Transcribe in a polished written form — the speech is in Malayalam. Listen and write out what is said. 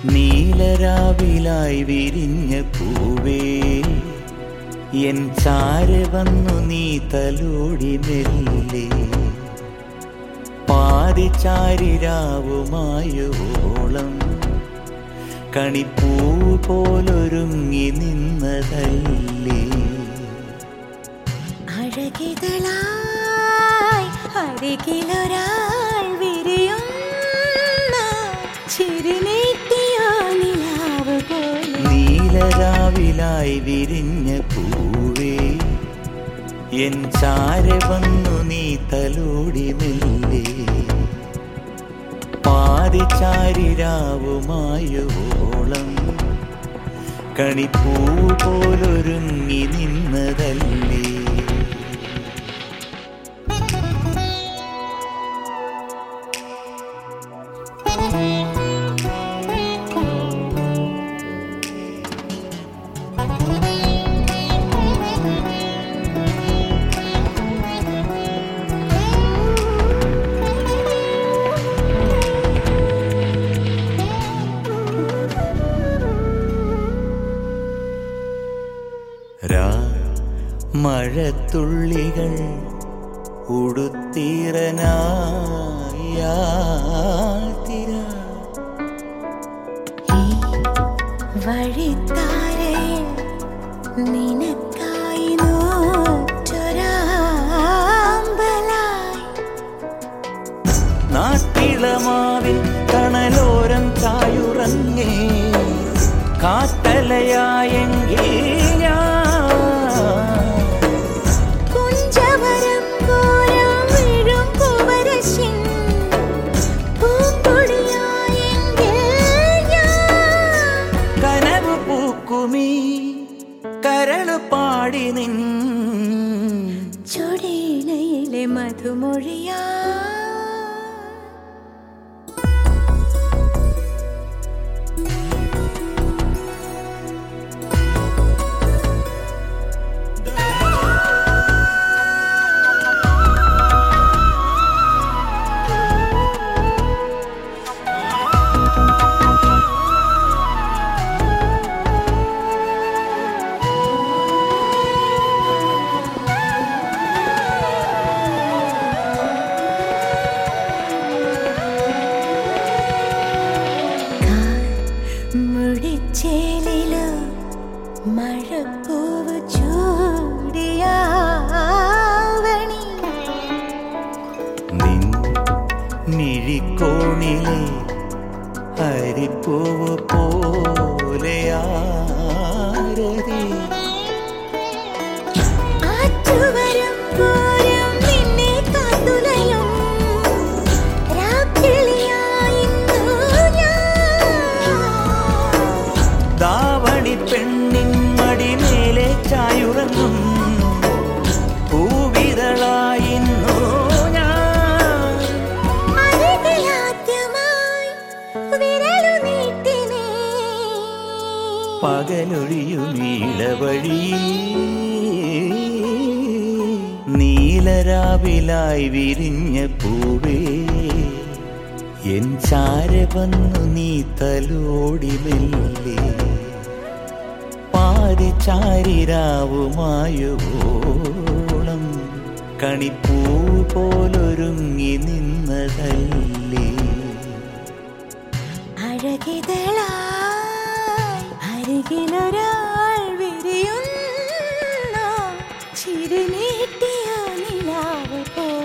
നീലരാവിലായി വിരിഞ്ഞ പൂവേ എൻ ചാരെ വന്നു നീ തലോടി മെല്ലെ പാതിചാരിരാവുമായോളം കണിപ്പൂ പോലൊരുങ്ങി നിന്നതല്ലേ അഴകിതളായി അരികിലൊരാൾ വിരിയുന്ന ചിരിനീട്ടിയോ നിലാവ് പോലെ നീലരാവിലായി വിരിഞ്ഞ പൂവേ എൻ ചാരെ വന്നു നീ തലോടി മെല്ലെ പാതിചാരിരാവുമായോളം കണിപ്പൂ പോലൊരുങ്ങി നിന്നതല്ലേ മഴത്തുള്ളികൾ ഉടുത്തീറനായ വഴിത്താരയിൽ നിനക്കായി നോറ്റൊരാമ്പലായി നാട്ടിളമാവിൻ തണലോരം ചായുറങ്ങേ കാട്ടലയായെങ്കിൽ കരളു പാടി നിൻ ചൊടിയിലെ മധുമൊഴിയാ മുടിച്ചേലിലോ മഴപ്പൂവ് ചൂടിയാവണി നിൻ മിഴിക്കോണിലെ ഹരിപ്പൂവ് പോലെയാരതി പെണ്ണിൻ മടിമേലെ ചായുറങ്ങും പൂവിതളായിന്നു ഞാൻ പകലൊഴിയുമീളവഴി നീലരാവിലായി വിരിഞ്ഞ പൂവേ എൻ ചാരെ വന്നു നീ തലോടി മെല്ലെ പാതിചാരിരാവുമായോളം കണിപ്പൂ പോലൊരുങ്ങി നിന്നതല്ലേ അഴകിതളായി അരികിലൊരാൾ വിരിയുന്ന ചിരിനീട്ടിയോ നിലാവ് പോലെ